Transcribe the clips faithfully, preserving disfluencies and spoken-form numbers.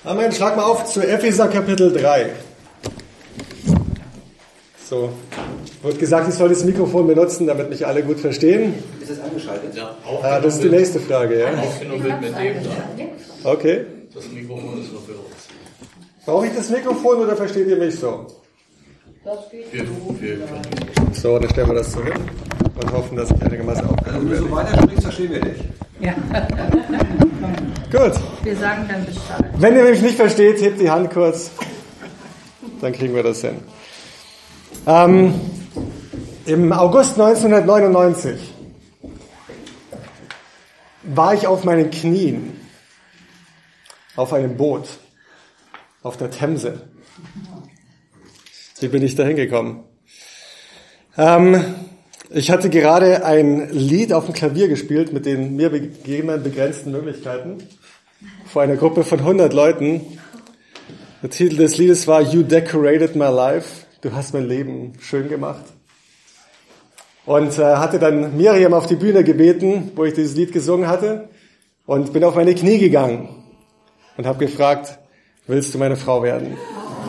Amen. Schlag mal auf zu Epheser Kapitel drei. So, wird gesagt, ich soll das Mikrofon benutzen, damit mich alle gut verstehen. Ist es angeschaltet? Ja, ah, das ist die nächste Frage, ja. Aufgenommen wird mit dem da. Okay. Das Mikrofon ist nur für uns. Brauche ich das Mikrofon oder versteht ihr mich so? Das geht Wir, so. wir können So, dann stellen wir das so hin und hoffen, dass ich einigermaßen aufgenommen Wenn du werde. so weiter sprichst, verstehen wir dich. Ja. Gut. Wir sagen dann Bescheid. Wenn ihr mich nicht versteht, hebt die Hand kurz. Dann kriegen wir das hin. Ähm, Im August neunzehnhundertneunundneunzig war ich auf meinen Knien auf einem Boot auf der Themse. Wie bin ich da hingekommen? Ähm, ich hatte gerade ein Lied auf dem Klavier gespielt mit den mir gegebenen begrenzten Möglichkeiten vor einer Gruppe von hundert Leuten. Der Titel des Liedes war You Decorated My Life. Du hast mein Leben schön gemacht. Und äh, hatte dann Miriam auf die Bühne gebeten, wo ich dieses Lied gesungen hatte, und bin auf meine Knie gegangen und habe gefragt, willst du meine Frau werden?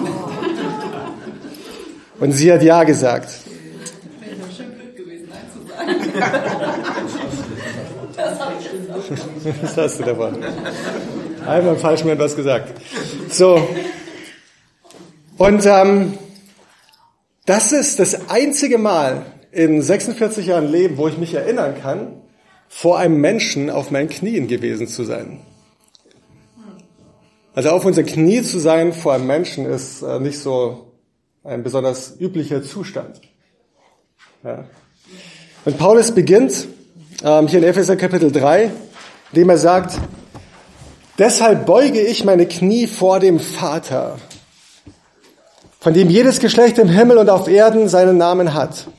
Und sie hat ja gesagt. Wäre doch schön blöd gewesen, Nein zu sagen. Das habe ich gesagt. Was hast du davon? Einmal im falschen Moment was gesagt. So. Und ähm, das ist das einzige Mal in sechsundvierzig Jahren Leben, wo ich mich erinnern kann, vor einem Menschen auf meinen Knien gewesen zu sein. Also auf unseren Knie zu sein vor einem Menschen ist äh, nicht so ein besonders üblicher Zustand. Ja. Und Paulus beginnt ähm, hier in Epheser Kapitel drei, indem er sagt, deshalb beuge ich meine Knie vor dem Vater, von dem jedes Geschlecht im Himmel und auf Erden seinen Namen hat.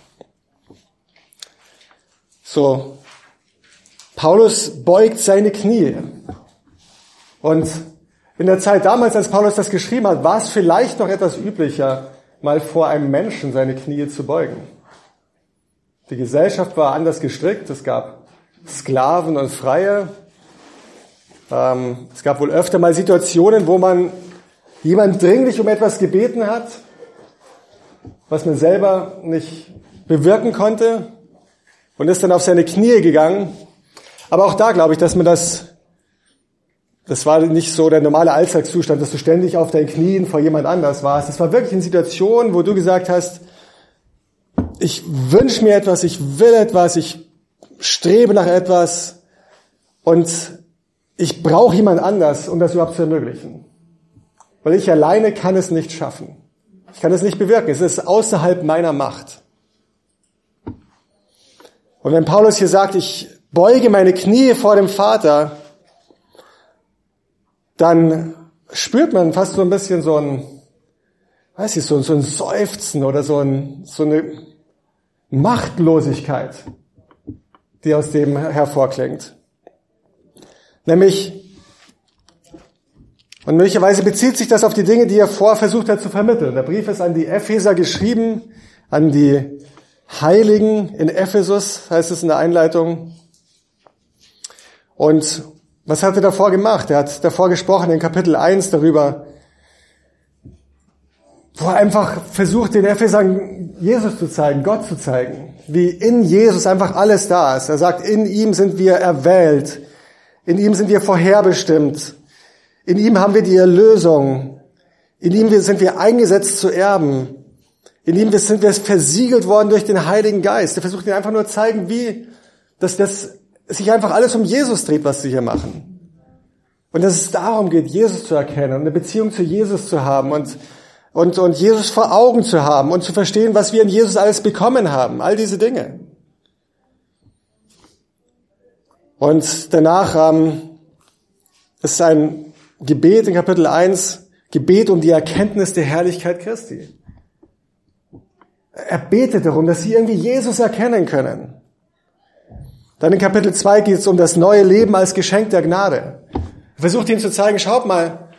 So, Paulus beugt seine Knie. Und in der Zeit damals, als Paulus das geschrieben hat, war es vielleicht noch etwas üblicher, mal vor einem Menschen seine Knie zu beugen. Die Gesellschaft war anders gestrickt. Es gab Sklaven und Freie. Ähm, es gab wohl öfter mal Situationen, wo man jemand dringlich um etwas gebeten hat, was man selber nicht bewirken konnte, und ist dann auf seine Knie gegangen. Aber auch da glaube ich, dass man das, das war nicht so der normale Alltagszustand, dass du ständig auf deinen Knien vor jemand anders warst. Es war wirklich eine Situation, wo du gesagt hast, ich wünsche mir etwas, ich will etwas, ich strebe nach etwas und ich brauche jemand anders, um das überhaupt zu ermöglichen. Weil ich alleine kann es nicht schaffen. Ich kann es nicht bewirken. Es ist außerhalb meiner Macht. Und wenn Paulus hier sagt, ich beuge meine Knie vor dem Vater, dann spürt man fast so ein bisschen so ein, weiß ich, so, so ein Seufzen oder so, ein, so eine Machtlosigkeit, die aus dem hervorklingt. Nämlich, und möglicherweise bezieht sich das auf die Dinge, die er vorher versucht hat zu vermitteln. Der Brief ist an die Epheser geschrieben, an die Heiligen in Ephesus, heißt es in der Einleitung. Und was hat er davor gemacht? Er hat davor gesprochen in Kapitel eins darüber, wo er einfach versucht, den Ephesern Jesus zu zeigen, Gott zu zeigen, wie in Jesus einfach alles da ist. Er sagt, in ihm sind wir erwählt, in ihm sind wir vorherbestimmt, in ihm haben wir die Erlösung, in ihm sind wir eingesetzt zu erben, in ihm sind wir versiegelt worden durch den Heiligen Geist. Er versucht ihnen einfach nur zu zeigen, wie dass das sich einfach alles um Jesus dreht, was sie hier machen. Und dass es darum geht, Jesus zu erkennen und eine Beziehung zu Jesus zu haben und, und, und Jesus vor Augen zu haben und zu verstehen, was wir in Jesus alles bekommen haben. All diese Dinge. Und danach ähm, ist ein Gebet in Kapitel eins, Gebet um die Erkenntnis der Herrlichkeit Christi. Er betet darum, dass sie irgendwie Jesus erkennen können. Dann in Kapitel zwei geht es um das neue Leben als Geschenk der Gnade. Er versucht ihnen zu zeigen, schaut mal,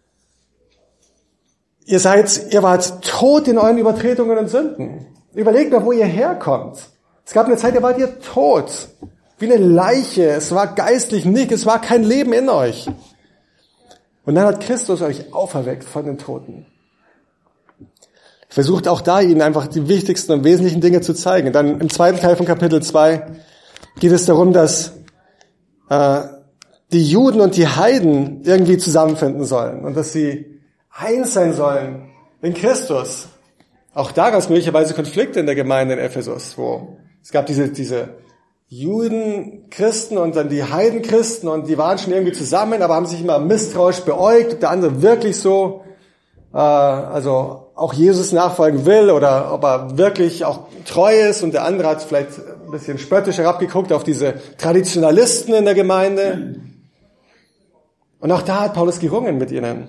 ihr seid, ihr wart tot in euren Übertretungen und Sünden. Überlegt mal, wo ihr herkommt. Es gab eine Zeit, da wart ihr tot. Wie eine Leiche. Es war geistlich nicht, es war kein Leben in euch. Und dann hat Christus euch auferweckt von den Toten. Versucht auch da, ihnen einfach die wichtigsten und wesentlichen Dinge zu zeigen. Dann im zweiten Teil von Kapitel zwei geht es darum, dass äh, die Juden und die Heiden irgendwie zusammenfinden sollen und dass sie eins sein sollen in Christus. Auch da gab es möglicherweise Konflikte in der Gemeinde in Ephesus, wo es gab diese, diese Juden-Christen und dann die Heidenchristen und die waren schon irgendwie zusammen, aber haben sich immer misstrauisch beäugt, ob der andere wirklich so, äh, also auch Jesus nachfolgen will oder ob er wirklich auch treu ist, und der andere hat vielleicht ein bisschen spöttisch herabgeguckt auf diese Traditionalisten in der Gemeinde. Und auch da hat Paulus gerungen mit ihnen.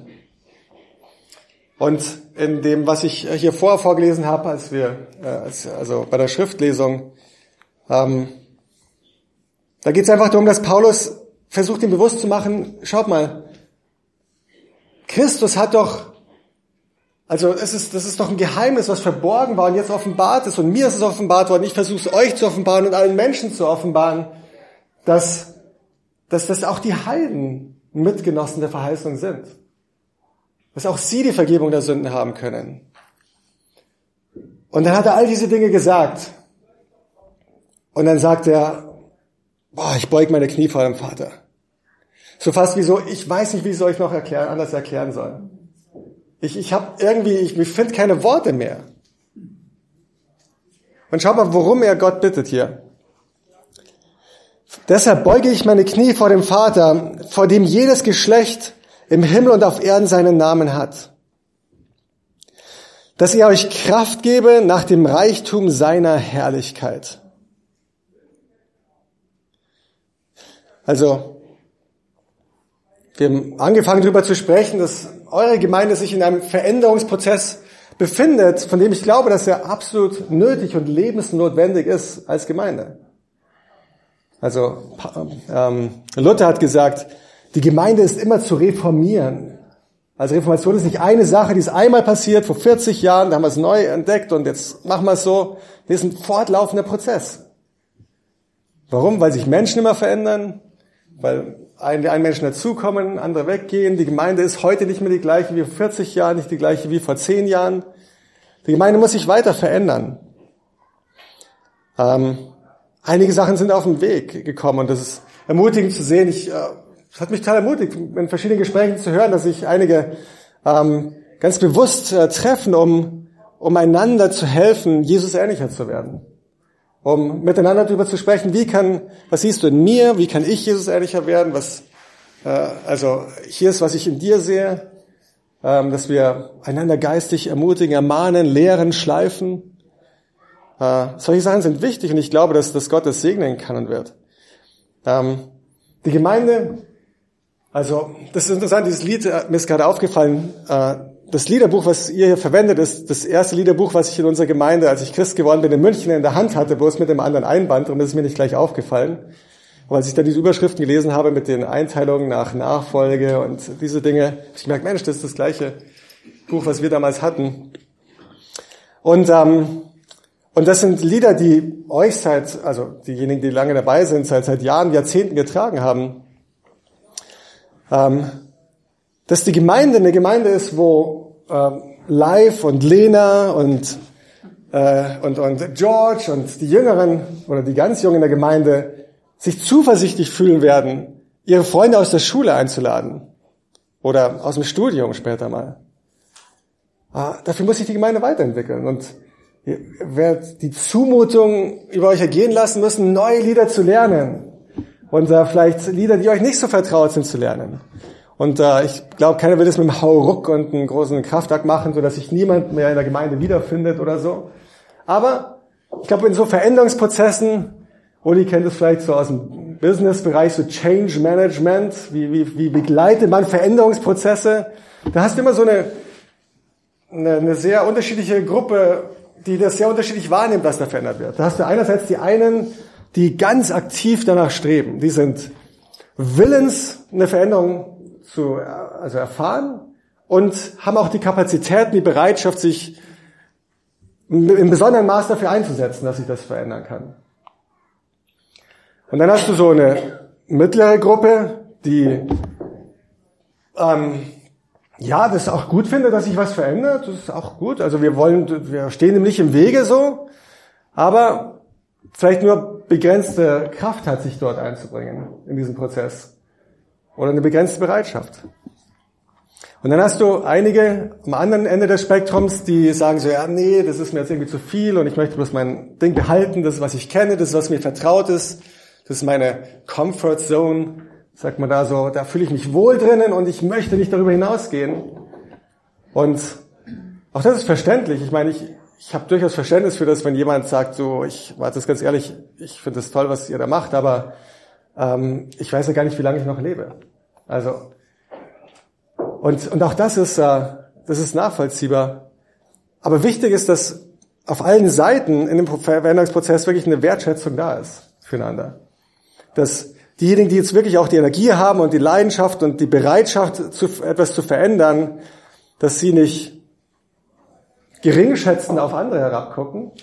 Und in dem, was ich hier vorher vorgelesen habe, als wir, äh, also bei der Schriftlesung, ähm, da geht es einfach darum, dass Paulus versucht, ihm bewusst zu machen, schaut mal, Christus hat doch, also es ist, das ist doch ein Geheimnis, was verborgen war und jetzt offenbart ist, und mir ist es offenbart worden. Ich versuche es euch zu offenbaren und allen Menschen zu offenbaren, dass, dass das auch die Heiden Mitgenossen der Verheißung sind. Dass auch sie die Vergebung der Sünden haben können. Und dann hat er all diese Dinge gesagt. Und dann sagt er, boah, ich beug meine Knie vor dem Vater. So fast wie so, ich weiß nicht, wie ich es euch noch erklären, anders erklären soll. Ich, ich habe irgendwie, ich, ich finde keine Worte mehr. Und schaut mal, worum er Gott bittet hier. Deshalb beuge ich meine Knie vor dem Vater, vor dem jedes Geschlecht im Himmel und auf Erden seinen Namen hat. Dass er euch Kraft gebe nach dem Reichtum seiner Herrlichkeit. Also, wir haben angefangen darüber zu sprechen, dass eure Gemeinde sich in einem Veränderungsprozess befindet, von dem ich glaube, dass er absolut nötig und lebensnotwendig ist als Gemeinde. Also ähm, Luther hat gesagt, die Gemeinde ist immer zu reformieren. Also Reformation ist nicht eine Sache, die ist einmal passiert, vor vierzig Jahren, da haben wir es neu entdeckt und jetzt machen wir es so. Das ist ein fortlaufender Prozess. Warum? Weil sich Menschen immer verändern, weil ein, ein Menschen dazukommen, andere weggehen. Die Gemeinde ist heute nicht mehr die gleiche wie vor vierzig Jahren, nicht die gleiche wie vor zehn Jahren. Die Gemeinde muss sich weiter verändern. Ähm, einige Sachen sind auf den Weg gekommen und das ist ermutigend zu sehen. Ich, äh, es hat mich total ermutigt, in verschiedenen Gesprächen zu hören, dass sich einige ähm, ganz bewusst äh, treffen, um, um einander zu helfen, Jesus ähnlicher zu werden. Um miteinander darüber zu sprechen, wie kann, was siehst du in mir, wie kann ich Jesus ähnlicher werden, was, äh, also hier ist, was ich in dir sehe, ähm, dass wir einander geistig ermutigen, ermahnen, lehren, schleifen. Äh, solche Sachen sind wichtig und ich glaube, dass, dass Gott das segnen kann und wird. Ähm, die Gemeinde, also das ist interessant, dieses Lied, äh, mir ist gerade aufgefallen, äh, das Liederbuch, was ihr hier verwendet, ist das erste Liederbuch, was ich in unserer Gemeinde, als ich Christ geworden bin, in München in der Hand hatte, bloß mit einem anderen Einband, und das ist mir nicht gleich aufgefallen. Und als ich dann diese Überschriften gelesen habe mit den Einteilungen nach Nachfolge und diese Dinge, habe ich gemerkt, Mensch, das ist das gleiche Buch, was wir damals hatten. Und ähm, und das sind Lieder, die euch seit, also diejenigen, die lange dabei sind, seit seit Jahren, Jahrzehnten getragen haben. Ähm, dass die Gemeinde eine Gemeinde ist, wo äh, Live und Lena und, äh, und, und George und die Jüngeren oder die ganz Jungen in der Gemeinde sich zuversichtlich fühlen werden, ihre Freunde aus der Schule einzuladen oder aus dem Studium später mal. Ah, dafür muss sich die Gemeinde weiterentwickeln und ihr werdet die Zumutung über euch ergehen lassen müssen, neue Lieder zu lernen und äh, vielleicht Lieder, die euch nicht so vertraut sind, zu lernen. Und äh, ich glaube, keiner will das mit einem Hauruck und einem großen Kraftakt machen, sodass sich niemand mehr in der Gemeinde wiederfindet oder so. Aber ich glaube, in so Veränderungsprozessen, Uli kennt es vielleicht so aus dem Business-Bereich, so Change Management, wie, wie, wie begleitet man Veränderungsprozesse? Da hast du immer so eine, eine, eine sehr unterschiedliche Gruppe, die das sehr unterschiedlich wahrnimmt, was da verändert wird. Da hast du einerseits die einen, die ganz aktiv danach streben. Die sind willens, eine Veränderung zu also erfahren und haben auch die Kapazitäten, die Bereitschaft, sich im besonderen Maß dafür einzusetzen, dass sich das verändern kann. Und dann hast du so eine mittlere Gruppe, die ähm, ja, das auch gut finde, dass sich was verändert, das ist auch gut. Also wir wollen, wir stehen ihm nicht im Wege so, aber vielleicht nur begrenzte Kraft hat, sich dort einzubringen in diesen Prozess. Oder eine begrenzte Bereitschaft. Und dann hast du einige am anderen Ende des Spektrums, die sagen so, ja, nee, das ist mir jetzt irgendwie zu viel und ich möchte bloß mein Ding behalten, das ist, was ich kenne, das ist, was mir vertraut ist, das ist meine Comfort Zone, sagt man da so, da fühle ich mich wohl drinnen und ich möchte nicht darüber hinausgehen. Und auch das ist verständlich. Ich meine, ich, ich habe durchaus Verständnis für das, wenn jemand sagt, so, ich war das ganz ehrlich, ich finde das toll, was ihr da macht, aber ähm, ich weiß ja gar nicht, wie lange ich noch lebe. Also Und, und auch das ist, äh, das ist nachvollziehbar. Aber wichtig ist, dass auf allen Seiten in dem Veränderungsprozess wirklich eine Wertschätzung da ist füreinander. Dass diejenigen, die jetzt wirklich auch die Energie haben und die Leidenschaft und die Bereitschaft, zu, etwas zu verändern, dass sie nicht geringschätzend auf andere herabgucken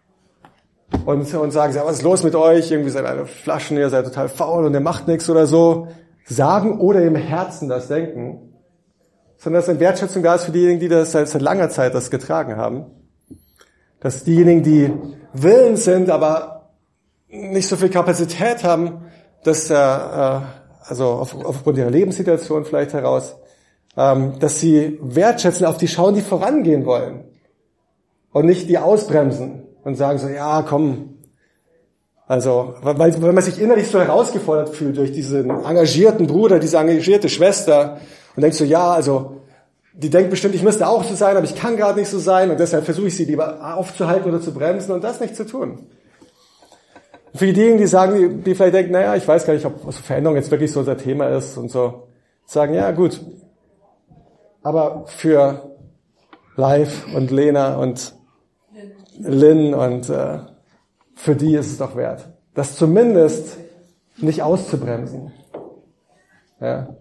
und, und sagen, was ist los mit euch? Irgendwie seid ihr alle Flaschen, ihr seid total faul und ihr macht nichts oder so. Sagen oder im Herzen das denken. Sondern dass eine Wertschätzung da ist für diejenigen, die das seit, seit langer Zeit das getragen haben. Dass diejenigen, die willens sind, aber nicht so viel Kapazität haben, dass äh, also auf, aufgrund ihrer Lebenssituation vielleicht heraus, ähm, dass sie wertschätzen, auf die schauen, die vorangehen wollen. Und nicht die ausbremsen und sagen so, ja, komm. Also, weil, weil man sich innerlich so herausgefordert fühlt durch diesen engagierten Bruder, diese engagierte Schwester, und denkst so, ja, also, die denkt bestimmt, ich müsste auch so sein, aber ich kann gerade nicht so sein und deshalb versuche ich sie lieber aufzuhalten oder zu bremsen und das nicht zu tun. Und für diejenigen, die sagen, die vielleicht denken, naja, ich weiß gar nicht, ob so Veränderung jetzt wirklich so unser Thema ist und so, sagen, ja, gut. Aber für Live und Lena und Lynn und äh, für die ist es doch wert, das zumindest nicht auszubremsen. Ja.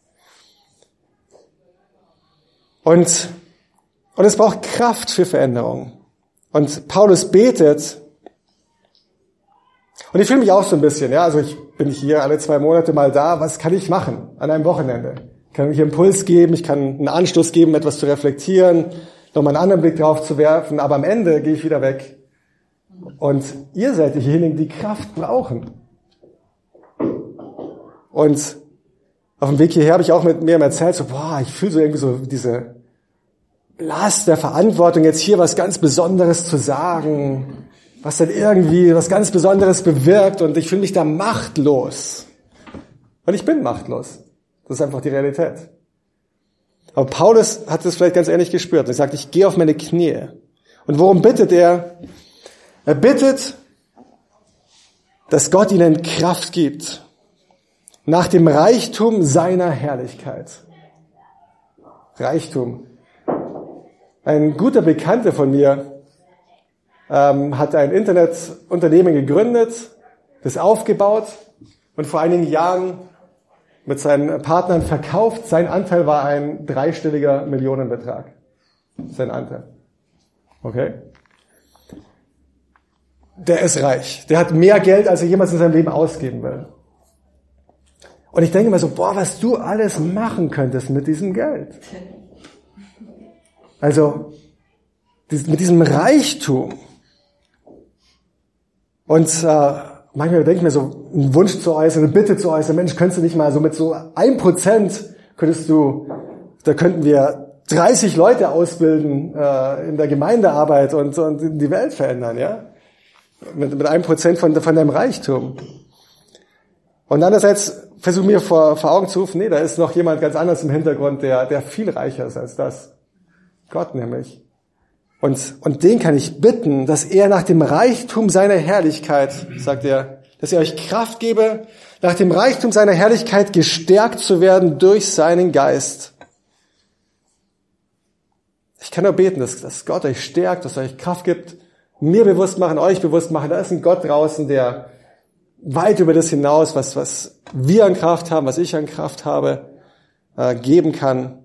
Und, und es braucht Kraft für Veränderung. Und Paulus betet, und ich fühle mich auch so ein bisschen, ja, also ich bin hier alle zwei Monate mal da, was kann ich machen an einem Wochenende? Ich kann hier Impuls geben, ich kann einen Anstoß geben, etwas zu reflektieren, nochmal einen anderen Blick drauf zu werfen, aber am Ende gehe ich wieder weg. Und ihr seid diejenigen, die Kraft brauchen. Und auf dem Weg hierher habe ich auch mit mir erzählt, so, boah, ich fühle so irgendwie so diese Last der Verantwortung, jetzt hier was ganz Besonderes zu sagen, was dann irgendwie was ganz Besonderes bewirkt und ich fühle mich da machtlos. Und ich bin machtlos. Das ist einfach die Realität. Aber Paulus hat das vielleicht ganz ähnlich gespürt. Er sagt, ich gehe auf meine Knie. Und worum bittet er? Er bittet, dass Gott ihnen Kraft gibt. Nach dem Reichtum seiner Herrlichkeit. Reichtum. Ein guter Bekannter von mir ähm, hat ein Internetunternehmen gegründet, das aufgebaut und vor einigen Jahren mit seinen Partnern verkauft. Sein Anteil war ein dreistelliger Millionenbetrag. Sein Anteil. Okay? Der ist reich. Der hat mehr Geld, als er jemals in seinem Leben ausgeben will. Und ich denke mir so, boah, was du alles machen könntest mit diesem Geld. Also, mit diesem Reichtum. Und äh, manchmal denke ich mir so, einen Wunsch zu äußern, eine Bitte zu äußern, Mensch, könntest du nicht mal so mit so ein Prozent könntest du, da könnten wir dreißig Leute ausbilden äh, in der Gemeindearbeit und, und die Welt verändern, ja? Mit, mit einem Prozent von, von deinem Reichtum. Und andererseits versuche mir vor, vor Augen zu rufen, nee, da ist noch jemand ganz anders im Hintergrund, der, der viel reicher ist als das. Gott nämlich. Und, und den kann ich bitten, dass er nach dem Reichtum seiner Herrlichkeit, sagt er, dass er euch Kraft gebe, nach dem Reichtum seiner Herrlichkeit gestärkt zu werden durch seinen Geist. Ich kann nur beten, dass, dass Gott euch stärkt, dass er euch Kraft gibt, mir bewusst machen, euch bewusst machen, da ist ein Gott draußen, der weit über das hinaus, was, was wir an Kraft haben, was ich an Kraft habe, äh, geben kann.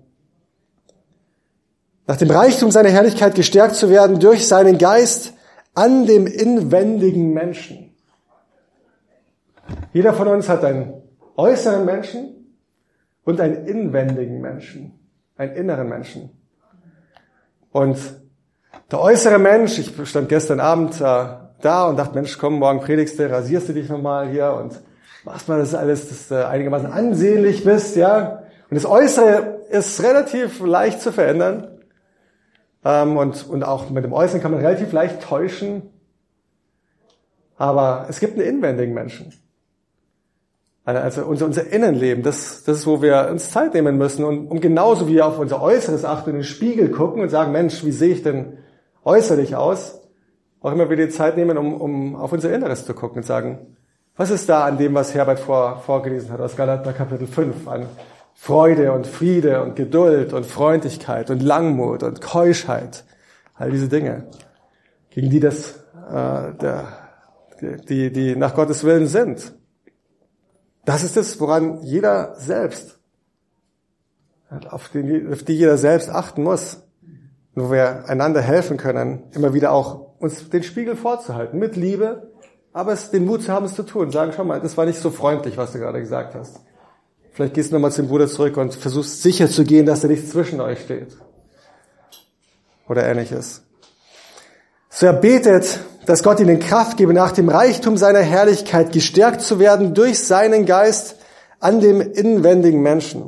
Nach dem Reichtum seiner Herrlichkeit gestärkt zu werden durch seinen Geist an dem inwendigen Menschen. Jeder von uns hat einen äußeren Menschen und einen inwendigen Menschen. einen inneren Menschen. Und der äußere Mensch, ich stand gestern Abend äh, da und dachte, Mensch, komm, morgen predigst du, rasierst du dich nochmal hier und machst mal das alles, dass du einigermaßen ansehnlich bist, ja. Und das Äußere ist relativ leicht zu verändern. Ähm, und, und auch mit dem Äußeren kann man relativ leicht täuschen. Aber es gibt einen inwendigen Menschen. Also unser, unser Innenleben, das, das ist, wo wir uns Zeit nehmen müssen. Und um genauso wie wir auf unser Äußeres achten, in den Spiegel gucken und sagen, Mensch, wie sehe ich denn äußerlich aus? Auch immer wieder die Zeit nehmen, um, um auf unser Inneres zu gucken und sagen, was ist da an dem, was Herbert vor, vorgelesen hat aus Galater Kapitel fünf, an Freude und Friede und Geduld und Freundlichkeit und Langmut und Keuschheit, all diese Dinge, gegen die das, äh, der, die, die nach Gottes Willen sind. Das ist es, woran jeder selbst, auf die, auf die jeder selbst achten muss, wo wir einander helfen können, immer wieder auch uns den Spiegel vorzuhalten, mit Liebe, aber es den Mut zu haben, es zu tun. Sagen, schau mal, das war nicht so freundlich, was du gerade gesagt hast. Vielleicht gehst du nochmal zum Bruder zurück und versuchst sicher zu gehen, dass er nicht zwischen euch steht. Oder Ähnliches. So er betet, dass Gott ihnen Kraft gebe, nach dem Reichtum seiner Herrlichkeit gestärkt zu werden durch seinen Geist an dem inwendigen Menschen.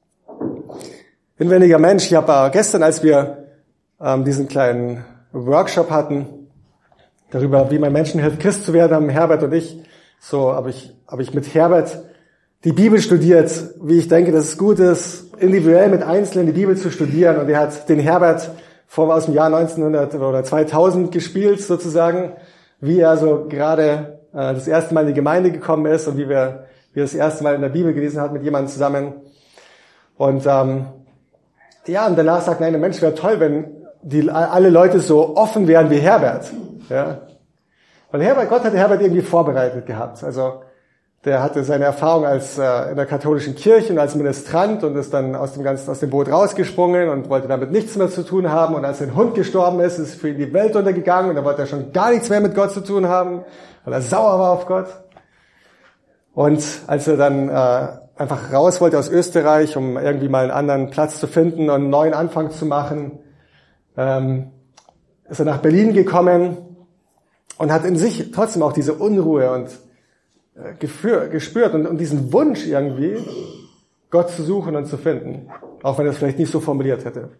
Inwendiger Mensch, ich habe gestern, als wir ähm, diesen kleinen Workshop hatten, darüber, wie man Menschen hilft, Christ zu werden, haben Herbert und ich, so habe ich, habe ich mit Herbert die Bibel studiert, wie ich denke, dass es gut ist, individuell mit Einzelnen die Bibel zu studieren. Und er hat den Herbert vor, aus dem Jahr neunzehnhundert oder zweitausend gespielt, sozusagen, wie er so gerade äh, das erste Mal in die Gemeinde gekommen ist und wie wir, wie er das erste Mal in der Bibel gelesen hat mit jemandem zusammen. Und ähm, ja, und danach sagt, nein, der Mensch wäre toll, wenn die alle Leute so offen wären wie Herbert. Ja, weil Herbert, Gott hatte Herbert irgendwie vorbereitet gehabt. Also der hatte seine Erfahrung als äh, in der katholischen Kirche und als Ministrant und ist dann aus dem ganzen aus dem Boot rausgesprungen und wollte damit nichts mehr zu tun haben. Und als sein Hund gestorben ist, ist für ihn die Welt untergegangen und dann wollte er schon gar nichts mehr mit Gott zu tun haben, weil er sauer war auf Gott. Und als er dann äh, einfach raus wollte aus Österreich, um irgendwie mal einen anderen Platz zu finden und einen neuen Anfang zu machen, ähm, ist er nach Berlin gekommen und hat in sich trotzdem auch diese Unruhe und äh, geführ, gespürt und, und diesen Wunsch irgendwie, Gott zu suchen und zu finden, auch wenn er es vielleicht nicht so formuliert hätte.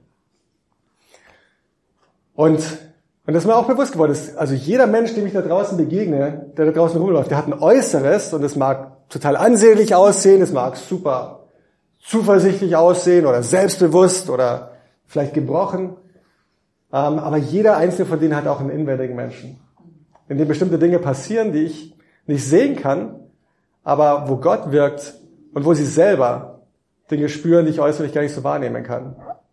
Und, und das ist mir auch bewusst geworden, ist, also jeder Mensch, dem ich da draußen begegne, der da draußen rumläuft, der hat ein Äußeres und es mag total ansehnlich aussehen, es mag super zuversichtlich aussehen oder selbstbewusst oder vielleicht gebrochen, ähm, aber jeder einzelne von denen hat auch einen inwendigen Menschen, in dem bestimmte Dinge passieren, die ich nicht sehen kann, aber wo Gott wirkt und wo sie selber Dinge spüren, die ich äußerlich gar nicht so wahrnehmen kann.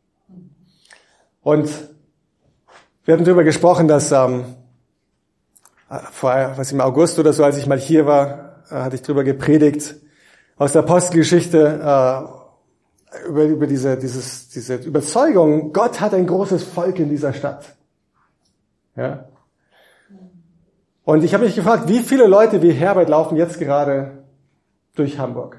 Und wir hatten darüber gesprochen, dass ähm, vor, was im August oder so, als ich mal hier war, äh, hatte ich darüber gepredigt aus der Apostelgeschichte äh, über, über diese, dieses, diese Überzeugung, Gott hat ein großes Volk in dieser Stadt. Ja. Und ich habe mich gefragt, wie viele Leute wie Herbert laufen jetzt gerade durch Hamburg?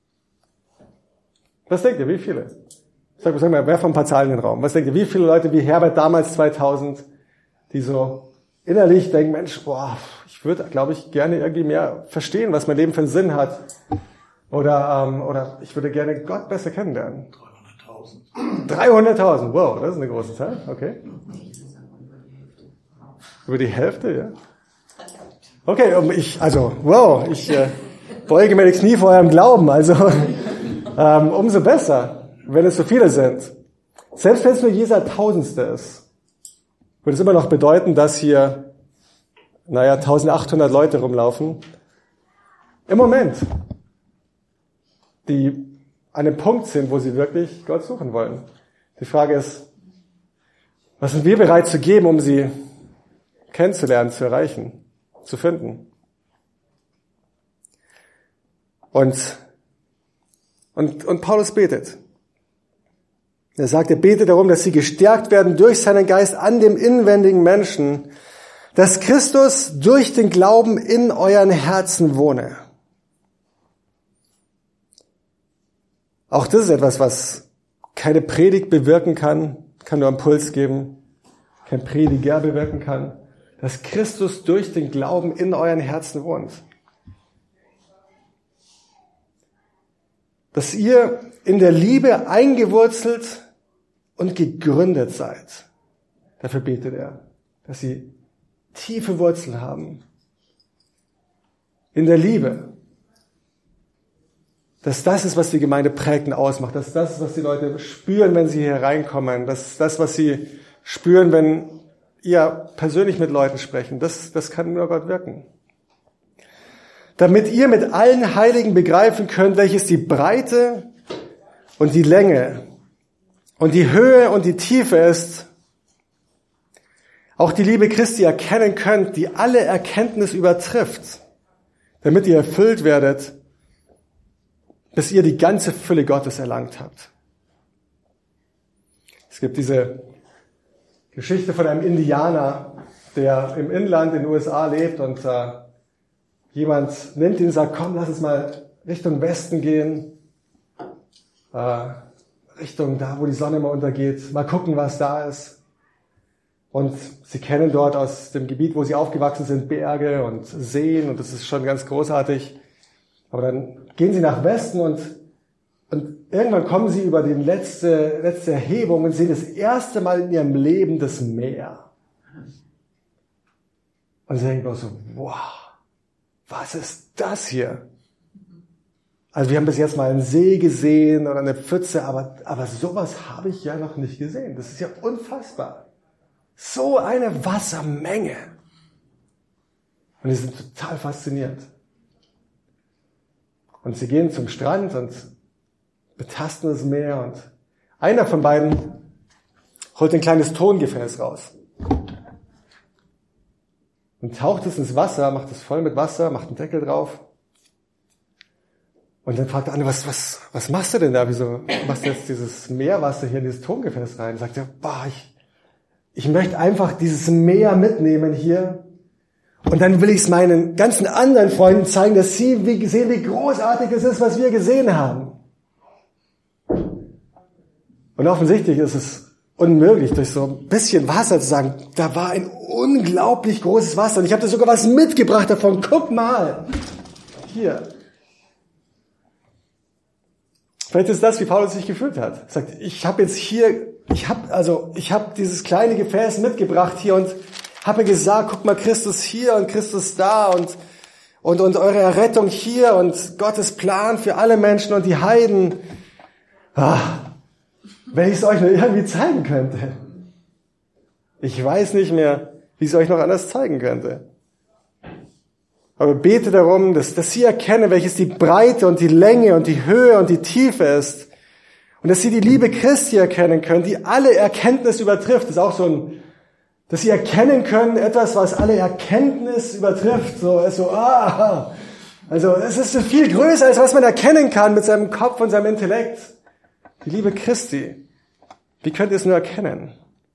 Was denkt ihr, wie viele? Sag, sag mal, werf ein paar Zahlen in den Raum. Was denkt ihr, wie viele Leute wie Herbert damals zweitausend, die so innerlich denken, Mensch, boah, ich würde, glaube ich, gerne irgendwie mehr verstehen, was mein Leben für einen Sinn hat. Oder, ähm, oder ich würde gerne Gott besser kennenlernen. dreihunderttausend. dreihunderttausend, wow, das ist eine große Zahl, okay. Über die Hälfte, ja. Okay, ich, also, wow, ich äh, beuge mir die Knie vor eurem Glauben, also ähm, umso besser, wenn es so viele sind. Selbst wenn es nur jeder Tausendste ist, würde es immer noch bedeuten, dass hier, naja, eintausendachthundert Leute rumlaufen, im Moment, die an einem Punkt sind, wo sie wirklich Gott suchen wollen. Die Frage ist, was sind wir bereit zu geben, um sie kennenzulernen, zu erreichen, zu finden? Und, und, und Paulus betet. Er sagt, er betet darum, dass sie gestärkt werden durch seinen Geist an dem inwendigen Menschen, dass Christus durch den Glauben in euren Herzen wohne. Auch das ist etwas, was keine Predigt bewirken kann, kann nur Impuls geben, kein Prediger bewirken kann, dass Christus durch den Glauben in euren Herzen wohnt. Dass ihr in der Liebe eingewurzelt und gegründet seid. Dafür betet er, dass sie tiefe Wurzeln haben. In der Liebe. Dass das ist, was die Gemeinde prägt und ausmacht. Dass das ist, was die Leute spüren, wenn sie hier reinkommen. Dass das, was sie spüren, wenn ihr persönlich mit Leuten sprechen. Das, das kann nur Gott wirken. Damit ihr mit allen Heiligen begreifen könnt, welches die Breite und die Länge und die Höhe und die Tiefe ist, auch die Liebe Christi erkennen könnt, die alle Erkenntnis übertrifft, damit ihr erfüllt werdet, bis ihr die ganze Fülle Gottes erlangt habt. Es gibt diese Geschichte von einem Indianer, der im Inland in den U S A lebt und äh, jemand nimmt ihn und sagt, komm, lass uns mal Richtung Westen gehen, äh, Richtung da, wo die Sonne mal untergeht, mal gucken, was da ist. Und sie kennen dort aus dem Gebiet, wo sie aufgewachsen sind, Berge und Seen und das ist schon ganz großartig. Aber dann gehen sie nach Westen und, und irgendwann kommen sie über die letzte, letzte Erhebung und sehen das erste Mal in ihrem Leben das Meer. Und sie denken auch so, wow, was ist das hier? Also wir haben bis jetzt mal einen See gesehen oder eine Pfütze, aber, aber sowas habe ich ja noch nicht gesehen. Das ist ja unfassbar. So eine Wassermenge. Und die sind total fasziniert. Und sie gehen zum Strand und betasten das Meer und einer von beiden holt ein kleines Tongefäß raus und taucht es ins Wasser, macht es voll mit Wasser, macht einen Deckel drauf und dann fragt der andere, was, was, was machst du denn da? Wieso machst du jetzt dieses Meerwasser hier in dieses Tongefäß rein? Und sagt er, boah, ich, ich möchte einfach dieses Meer mitnehmen hier. Und dann will ich es meinen ganzen anderen Freunden zeigen, dass sie wie, sehen, wie großartig es ist, was wir gesehen haben. Und offensichtlich ist es unmöglich, durch so ein bisschen Wasser zu sagen, da war ein unglaublich großes Wasser. Und ich habe da sogar was mitgebracht davon. Guck mal. Hier. Vielleicht ist das, wie Paulus sich gefühlt hat. Er sagt, ich habe jetzt hier, ich habe also, ich habe dieses kleine Gefäß mitgebracht hier und habe mir gesagt, guck mal, Christus hier und Christus da und, und, und eure Errettung hier und Gottes Plan für alle Menschen und die Heiden. Ah, wenn ich es euch nur irgendwie zeigen könnte. Ich weiß nicht mehr, wie ich es euch noch anders zeigen könnte. Aber bete darum, dass, dass sie erkennen, welches die Breite und die Länge und die Höhe und die Tiefe ist. Und dass sie die Liebe Christi erkennen können, die alle Erkenntnis übertrifft. Das ist auch so ein, dass sie erkennen können, etwas, was alle Erkenntnis übertrifft. So, ist so, ah, also, es ist viel größer, als was man erkennen kann mit seinem Kopf und seinem Intellekt. Die Liebe Christi. Wie könnt ihr es nur erkennen?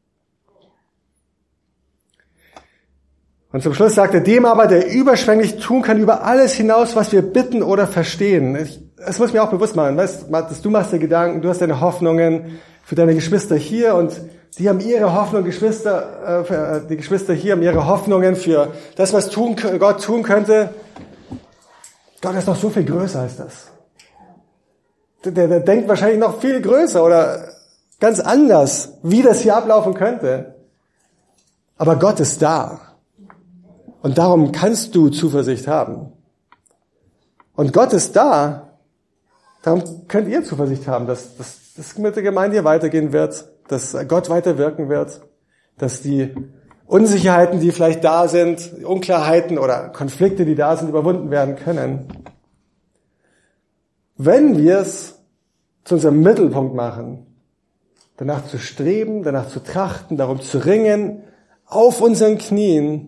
Und zum Schluss sagt er, dem aber, der überschwänglich tun kann über alles hinaus, was wir bitten oder verstehen. Ich, es muss mir auch bewusst machen, weißt, Matthias, du machst dir Gedanken, du hast deine Hoffnungen für deine Geschwister hier und die haben ihre Hoffnung, Geschwister, äh, für, die Geschwister hier haben ihre Hoffnungen für das, was tun, Gott tun könnte. Gott ist noch so viel größer als das. Der, der denkt wahrscheinlich noch viel größer oder ganz anders, wie das hier ablaufen könnte. Aber Gott ist da. Und darum kannst du Zuversicht haben. Und Gott ist da. Darum könnt ihr Zuversicht haben, dass das mit der Gemeinde hier weitergehen wird, dass Gott weiter wirken wird, dass die Unsicherheiten, die vielleicht da sind, Unklarheiten oder Konflikte, die da sind, überwunden werden können. Wenn wir es zu unserem Mittelpunkt machen, danach zu streben, danach zu trachten, darum zu ringen, auf unseren Knien,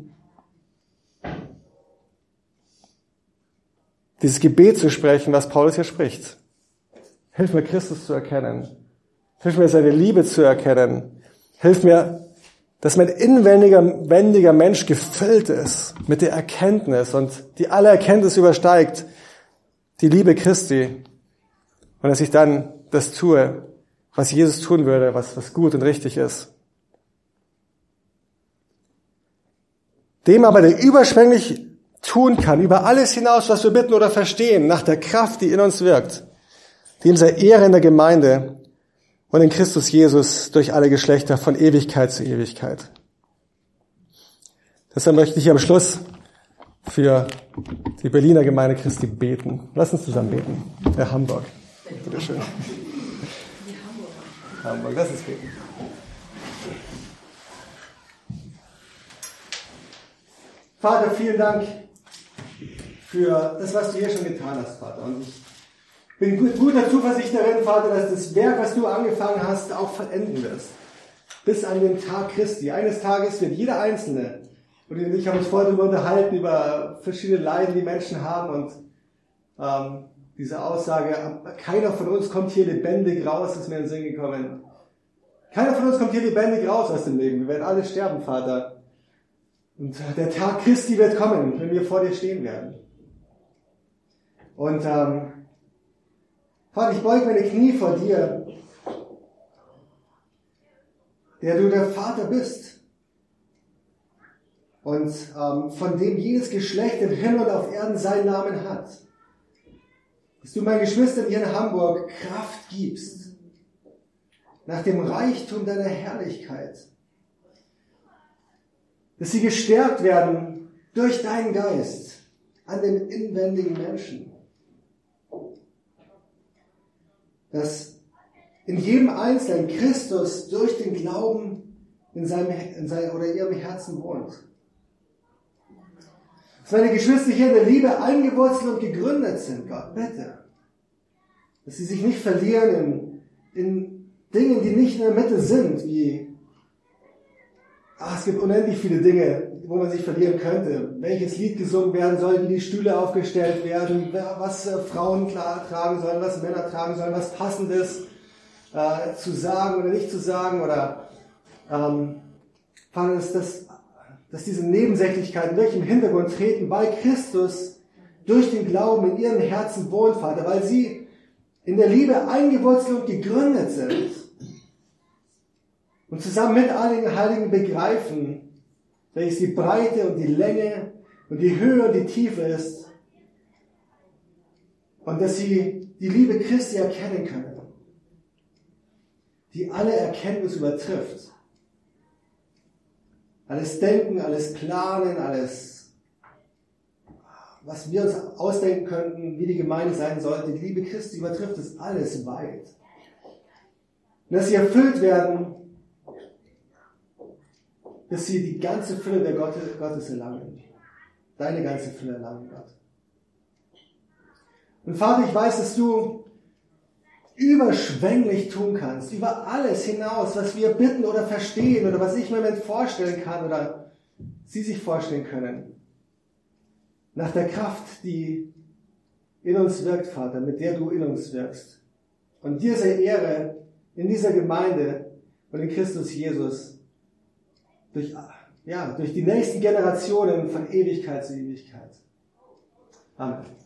dieses Gebet zu sprechen, was Paulus hier spricht. Hilf mir, Christus zu erkennen. Hilf mir, seine Liebe zu erkennen. Hilf mir, dass mein inwendiger wendiger Mensch gefüllt ist mit der Erkenntnis und die alle Erkenntnis übersteigt, die Liebe Christi. Und dass ich dann das tue, was Jesus tun würde, was, was gut und richtig ist. Dem aber, der überschwänglich tun kann, über alles hinaus, was wir bitten oder verstehen, nach der Kraft, die in uns wirkt, dem sei Ehre in der Gemeinde und in Christus Jesus durch alle Geschlechter von Ewigkeit zu Ewigkeit. Deshalb möchte ich am Schluss für die Berliner Gemeinde Christi beten. Lass uns zusammen beten. Der Hamburg. Bitte schön. Hamburg, lass uns beten. Vater, vielen Dank für das, was du hier schon getan hast, Vater. Und ich bin gut, guter Zuversicht darin, Vater, dass das Werk, was du angefangen hast, auch vollenden wirst. Bis an den Tag Christi. Eines Tages wird jeder Einzelne, und ich habe uns vorher darüber unterhalten, über verschiedene Leiden, die Menschen haben, und ähm, diese Aussage, keiner von uns kommt hier lebendig raus, ist mir in den Sinn gekommen. Keiner von uns kommt hier lebendig raus aus dem Leben. Wir werden alle sterben, Vater. Und der Tag Christi wird kommen, wenn wir vor dir stehen werden. Und ähm, Vater, ich beuge meine Knie vor dir, der du der Vater bist. Und ähm, von dem jedes Geschlecht im Himmel und auf Erden seinen Namen hat. Dass du meinen Geschwistern hier in Hamburg Kraft gibst, nach dem Reichtum deiner Herrlichkeit. Dass sie gestärkt werden durch deinen Geist an den inwendigen Menschen. Dass in jedem Einzelnen Christus durch den Glauben in seinem, in seinem oder ihrem Herzen wohnt. Dass meine Geschwister hier in der Liebe eingewurzelt und gegründet sind, Gott, bitte. Dass sie sich nicht verlieren in, in Dingen, die nicht in der Mitte sind, wie, ach, es gibt unendlich viele Dinge, wo man sich verlieren könnte. Welches Lied gesungen werden soll, wie die Stühle aufgestellt werden, was äh, Frauen klar tragen sollen, was Männer tragen sollen, was Passendes äh, zu sagen oder nicht zu sagen, oder, ähm, Vater, dass das, dass diese Nebensächlichkeiten wirklich im Hintergrund treten, weil Christus durch den Glauben in ihren Herzen wohnt, Vater, weil sie in der Liebe eingewurzelt und gegründet sind und zusammen mit allen Heiligen begreifen, welches die Breite und die Länge und die Höhe und die Tiefe ist und dass sie die Liebe Christi erkennen können, die alle Erkenntnis übertrifft. Alles Denken, alles Planen, alles, was wir uns ausdenken könnten, wie die Gemeinde sein sollte, die Liebe Christi übertrifft es alles weit. Und dass sie erfüllt werden, bis sie die ganze Fülle der Gottes erlangen. Deine ganze Fülle erlangen, Gott. Und Vater, ich weiß, dass du überschwänglich tun kannst, über alles hinaus, was wir bitten oder verstehen oder was ich mir mit vorstellen kann oder sie sich vorstellen können. Nach der Kraft, die in uns wirkt, Vater, mit der du in uns wirkst. Und dir sei Ehre in dieser Gemeinde und in Christus Jesus durch, ja, durch die nächsten Generationen von Ewigkeit zu Ewigkeit. Amen.